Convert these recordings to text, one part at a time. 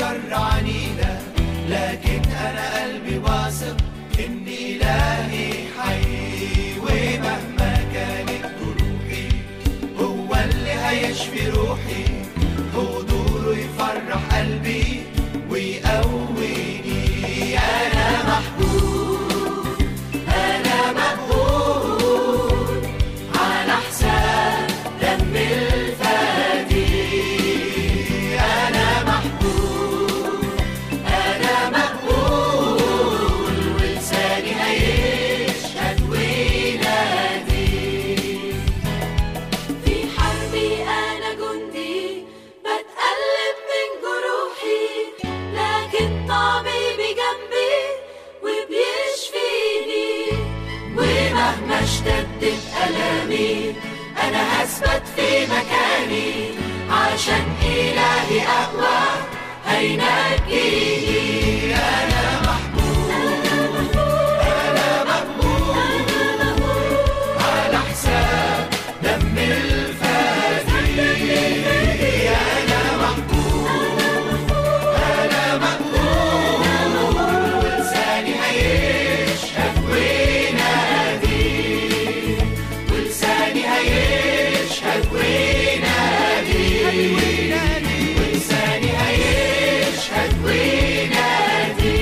والشر عنينا، لكن أنا قلبي واثق إن إلهي حي، ومهما كانت جروحي هو اللي هيشفي روحي، حضوره يفرح قلبي ويقويني. أنا محبوب، أنا مقبول على حساب دم الفدي. أنا محبوب، أنا مقبول، ولساني هيشهد وينادي. في حربي أنا جندي بتألم من جروحي، لكن طبيبي جنبي وبيشفيني. ومهما اشتدت ألامي أنا هثبت في مكاني، عشان إلهي أقوى هينجيني. أنا محبوب، أنا مقبول على حساب دم الفدي. أنا محبوب، أنا مقبول، ولساني هيشهد وينادي، ولساني هيشهد وينادي، ولساني هيشهد وينادي.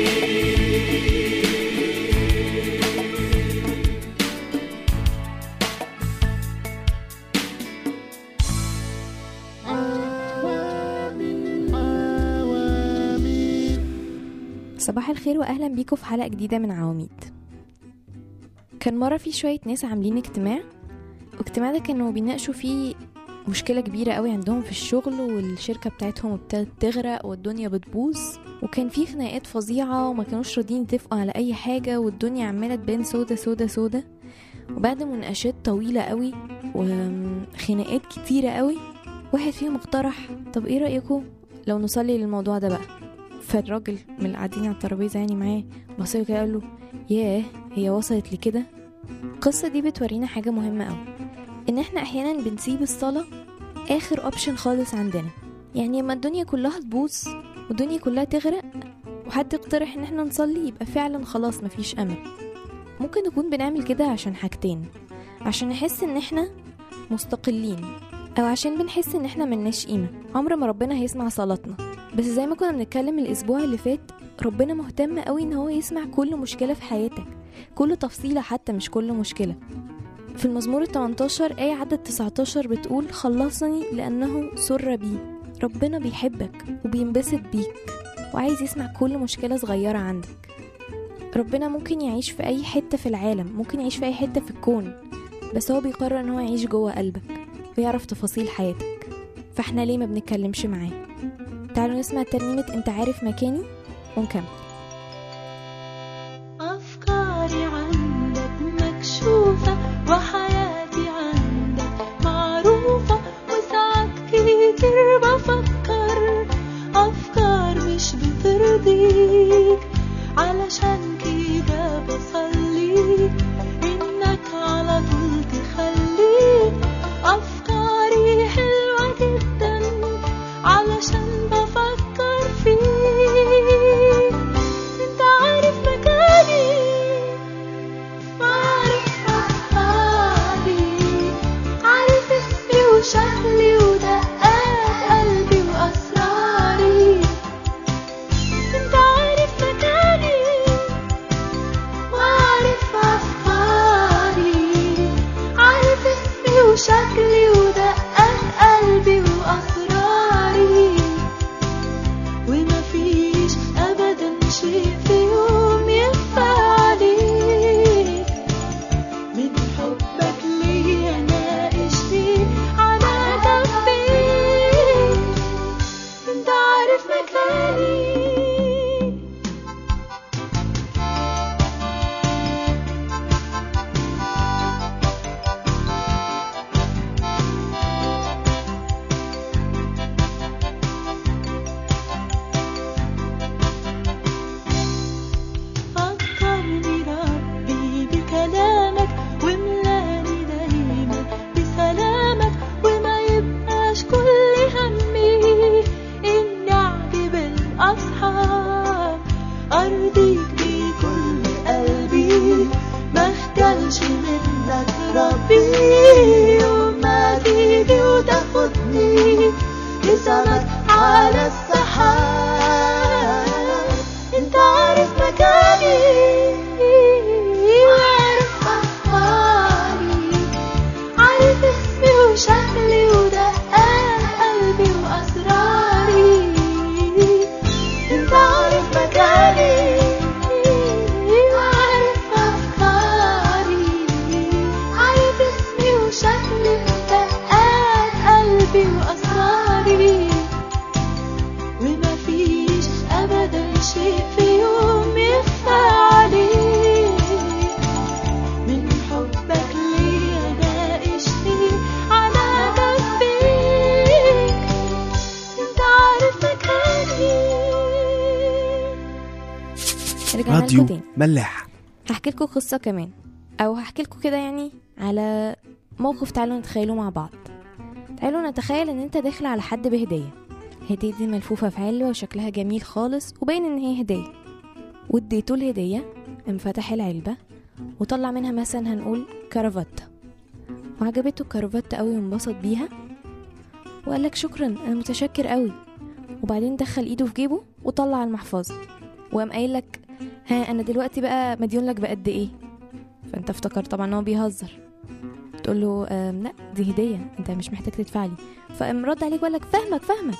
صباح الخير واهلا بيكم في حلقة جديدة من عواميد. كان مرة في شوية ناس عاملين اجتماع ده كانوا بيناقشوا فيه مشكلة كبيرة قوي عندهم في الشغل، والشركة بتاعتهم ابتدت تغرق والدنيا بتبوظ، وكان في خناقات فظيعة وما كانوش راضيين يتفقوا على اي حاجة، والدنيا عمالة تبان سودة سودة سودة. وبعد مناقشات طويلة قوي وخناقات كتيرة قوي، واحد فيهم اقترح طب ايه رأيكم لو نصلي للموضوع ده بقى؟ فالراجل من القاعدين على الترابيزة يعني معاه بصير كده قال له ياه هي وصلت لكده. القصة دي بتورينا حاجة مهمة قوي، ان احنا احيانا بنسيب الصلاة اخر اوبشن خالص عندنا. يعني لما الدنيا كلها تبوظ والدنيا كلها تغرق وحد يقترح ان احنا نصلي، يبقى فعلا خلاص مفيش امل. ممكن نكون بنعمل كده عشان حاجتين، عشان نحس ان احنا مستقلين، او عشان بنحس ان احنا ملناش قيمة. عمر ما ربنا هيسمع صلاتنا، بس زي ما كنا بنتكلم الاسبوع اللي فات، ربنا مهتم قوي ان هو يسمع كل مشكلة في حياتك، كل تفصيلة حتى مش كل مشكلة. في المزمور 18 آية عدد 19 بتقول خلصني لأنه سر بي. ربنا بيحبك وبينبسط بيك وعايز يسمع كل مشكلة صغيرة عندك. ربنا ممكن يعيش في أي حتة في العالم، ممكن يعيش في أي حتة في الكون، بس هو بيقرر ان هو يعيش جوه قلبك ويعرف تفاصيل حياتك. فاحنا ليه ما بنتكلمش معاه؟ تعالوا نسمع ترنيمة انت عارف مكاني ونكمل. أفكاري عندك مكشوفة وحياتي عندك معروفة، وساعات كتير بفكر أفكار مش بترضيك، علشان كده بصلي إنك على طول تخليك أفكاري حلوة جدا، علشان بفكر فيك. انت عارف مكاني وعارف أفكاري، عارف اسمي وشكلي ودقات قلبي وأسراري. انت عارف مكاني وعارف أفكاري، عارف اسمي وشكلي ودقات قلبي وأسراري. وما فيش أبدا شيء في يوم يخفى عليك، من حبك ليا ناقشني على جنبيك. انت عارف مكاني. فكرني ربي بكلامك وملاني دايما بسلامك، وما يبقاش كل همي إني أعجب أصحاب أرضيك بكل قلبي، ما اختلش منك ربي. يوم ما تيجي وتاخدني لسمك على السحاب، انت عارف مكاني وعارف أخباري، عارف اسمي وشكلي ودقات قلبي وأسراري. انت عارف مكاني وعارف أفكاري، عارف اسمي وشكلي ودقات قلبي وأسراري. وما فيش أبدا شيء في يوم يخفى عليك، من حبك ليا ناقشني على جنبيك. انت عارف مكاني. رجعنا لكم راديو تاني. ملاح. هحكي لكم قصة كمان، أو هحكي لكم كده يعني على موقف. تعالوا نتخيلوا مع بعض. تعالوا نتخيل ان انت داخل على حد بهدية. الهدية دي ملفوفة في علبة وشكلها جميل خالص وباين ان هي هدية، واديته الهدية، انفتح العلبة وطلع منها مثلا هنقول كرافتة، وعجبته الكرافتة قوي وانبسط بيها وقال لك شكرا انا متشكر قوي. وبعدين دخل ايده في جيبه وطلع المحفظة وقام قايل لك ها انا دلوقتي بقى مديون لك بقد ايه؟ فانت افتكر طبعا ان هو بيهزر، تقول له لا دي هدية انت مش محتاج تدفع لي. فقام رد عليك وقال لك فاهمك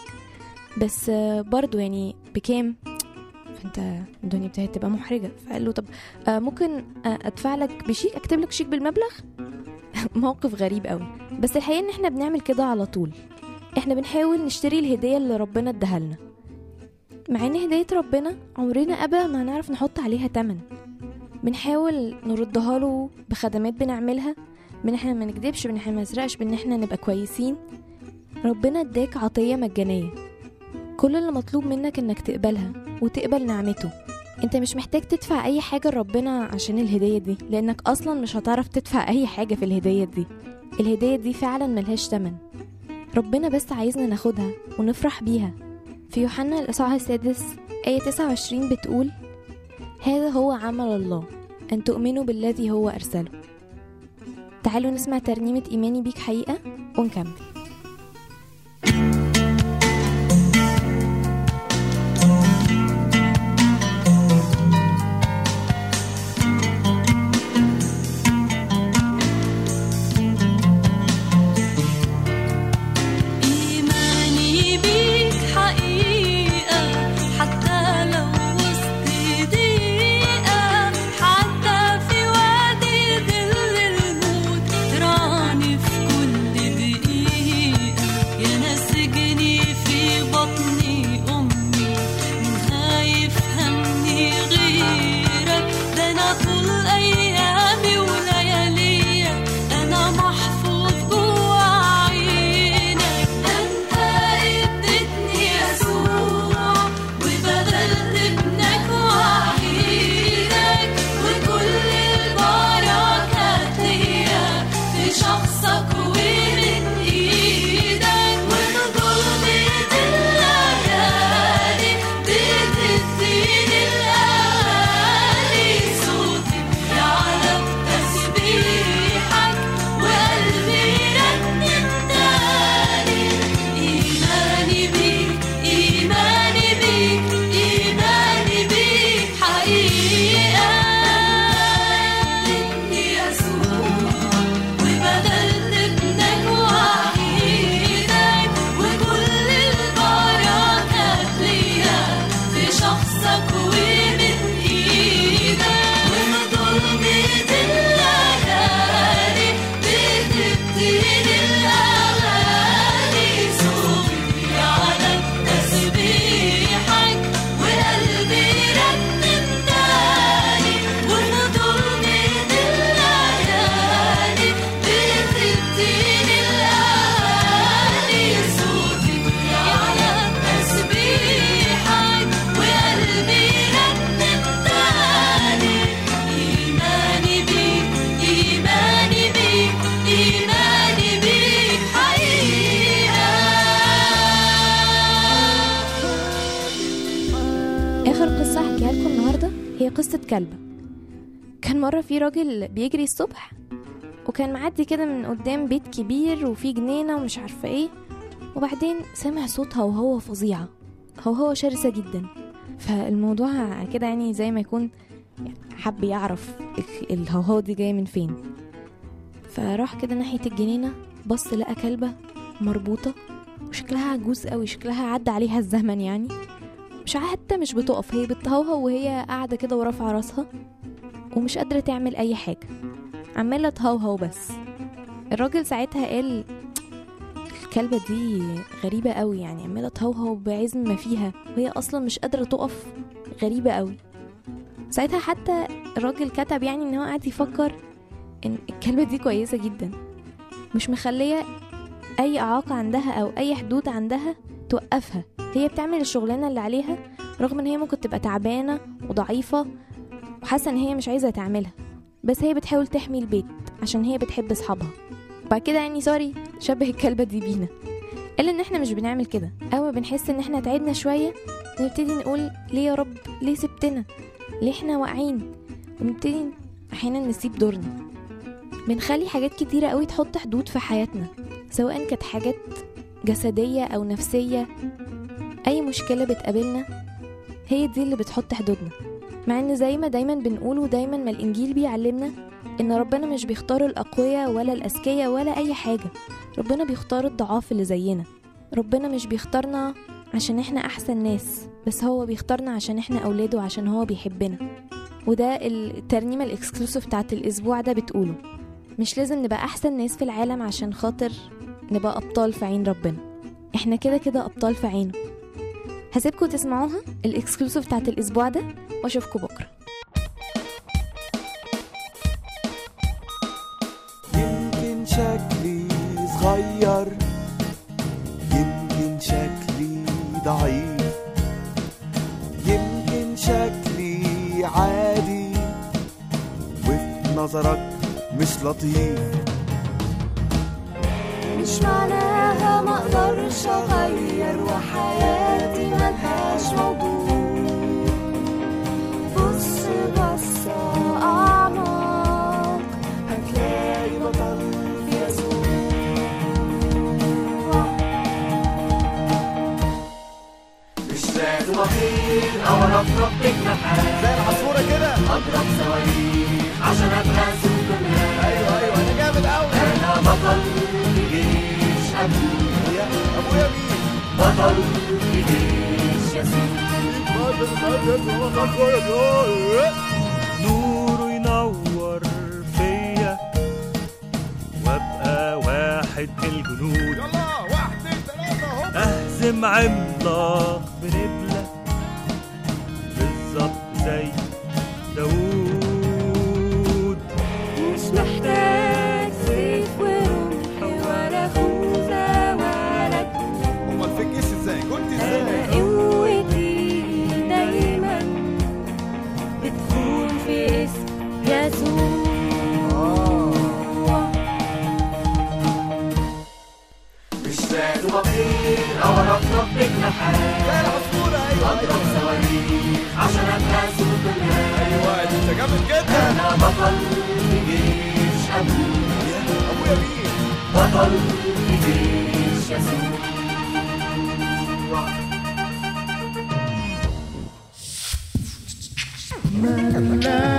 بس برضو يعني بكام؟ فانت الدنيا ابتدت تبقى محرجة. فقال له طب ممكن ادفع لك بشيك، اكتب لك شيك بالمبلغ. موقف غريب قوي، بس الحقيقة ان احنا بنعمل كده على طول. احنا بنحاول نشتري الهدية اللي ربنا اداها لنا، مع ان هدية ربنا عمرنا ابدا ما هنعرف نحط عليها تمن. بنحاول نردها له بخدمات بنعملها، بان احنا ما نكدبش، بان احنا ما نسرقش، بان احنا نبقى كويسين. ربنا اداك عطية مجانية، كل اللي مطلوب منك انك تقبلها وتقبل نعمته. انت مش محتاج تدفع اي حاجة لربنا عشان الهدية دي، لانك اصلا مش هتعرف تدفع اي حاجة في الهدية دي. الهدية دي فعلا ملهاش تمن، ربنا بس عايزنا ناخدها ونفرح بيها. في يوحنا الإصحاح 6 آية 29 بتقول هذا هو عمل الله أن تؤمنوا بالذي هو أرسله. تعالوا نسمع ترنيمة إيماني بيك حقيقة ونكمل. في كل دقيقة اخر قصه احكيها لكم النهارده هي قصه كلبه. كان مره في راجل بيجري الصبح وكان معدي كده من قدام بيت كبير وفيه جنينه ومش عارفه ايه، وبعدين سمع صوت هوهوه فظيعه، هوهوه شرسه جدا. فالموضوع كده يعني زي ما يكون حب يعرف الهوهوه دي جايه من فين. فراح كده ناحيه الجنينه، بص لقى كلبه مربوطه وشكلها عجوز قوي، شكلها عدى عليها الزمن يعني، مش بتقف، هي بتهوهو وهي قاعده كده ورافعه راسها ومش قادره تعمل اي حاجه، عماله تهوهو بس. الراجل ساعتها قال الكلبه دي غريبه قوي، يعني عماله تهوهو بعزم ما فيها وهي اصلا مش قادره تقف، غريبه قوي. ساعتها حتى الراجل كتب يعني ان هو قاعد يفكر ان الكلبه دي كويسه جدا، مش مخليه اي اعاقه عندها او اي حدود عندها توقفها، هي بتعمل الشغلانه اللي عليها رغم ان هي ممكن تبقى تعبانه وضعيفه وحاسه ان هي مش عايزه تعملها، بس هي بتحاول تحمي البيت عشان هي بتحب اصحابها. بعد كده يعني شبه الكلبه دي بينا، الا ان احنا مش بنعمل كده. اول ما بنحس ان احنا تعبنا شويه نبتدي نقول ليه يا رب، ليه سبتنا، ليه احنا واقعين، ونبتدي احيانا نسيب دورنا. بنخلي حاجات كتيره قوي تحط حدود في حياتنا، سواء كانت حاجات جسديه او نفسيه. اي مشكله بتقابلنا هي دي اللي بتحط حدودنا، مع ان زي ما دايما بنقول ودايما ما الانجيل بيعلمنا ان ربنا مش بيختار الاقوياء ولا الاذكياء ولا اي حاجه، ربنا بيختار الضعاف اللي زينا. ربنا مش بيختارنا عشان احنا احسن ناس، بس هو بيختارنا عشان احنا اولاده، عشان هو بيحبنا. وده الترنيمه الاكسكلوسيف بتاعت الاسبوع ده بتقوله، مش لازم نبقى احسن ناس في العالم عشان خاطر نبقى ابطال في عين ربنا، احنا كده كده ابطال في عينه. هسيبكم تسمعوها الاكسكلوسيف بتاعت الاسبوع ده واشوفكم بكره. يمكن شكلي صغير، يمكن شكلي ضعيف، يمكن شكلي عادي وفي نظرك مش لطيف. مش معناها ما اقدرش اغير وحياتي ملهاش موضوع. بص بصة اعمق هتلاقي بطل في يسوع. مش ذات وطير أو رفرف بجناحات زي العصفورة كده، أضرب صواريخ عشان أبقى سوبرمان. ايوه انا جامد قوي. أنا بطل في جيش أبويا. ابويا مين؟ بطل في جيش يسوع. نوره ينور فيا وابقى واحد من الجنود. يلا 1 2 3 اهو. اهزم عملاق بنبلة بالظبط زي داوود. مش محتاج سيف ورمح ولا خوذة ولا جنود. امال في الجيش ازاي؟ كنت ازاي؟ أنا قوتي دايما بتكون في اسم يسوع. مش ذات وطير أو رفرف بجناحات زي العصفورة. ايوه أضرب صواريخ عشان أبقى سوبرمان. ايوه انت جامد جدا. أنا بطل في جيش أبويا. ابويا مين؟ بطل في جيش يسوع. لا